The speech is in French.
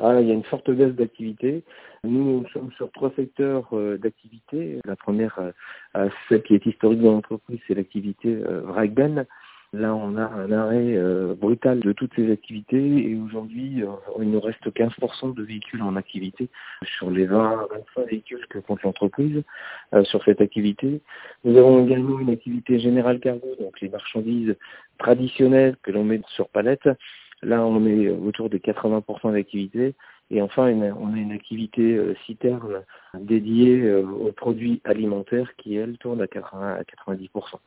Il y a une forte baisse d'activité. Nous, nous sommes sur 3 secteurs d'activité. La première, celle qui est historique dans l'entreprise, c'est l'activité vrac-ben. Là, on a un arrêt brutal de toutes ces activités et aujourd'hui, il nous reste 15% de véhicules en activité sur les 20-25 véhicules que compte l'entreprise sur cette activité. Nous avons également une activité générale cargo, donc les marchandises traditionnelles que l'on met sur palette. Là, on est autour de 80% d'activité. Et enfin, on a une activité citerne dédiée aux produits alimentaires qui, elle, tourne à 80 à 90%.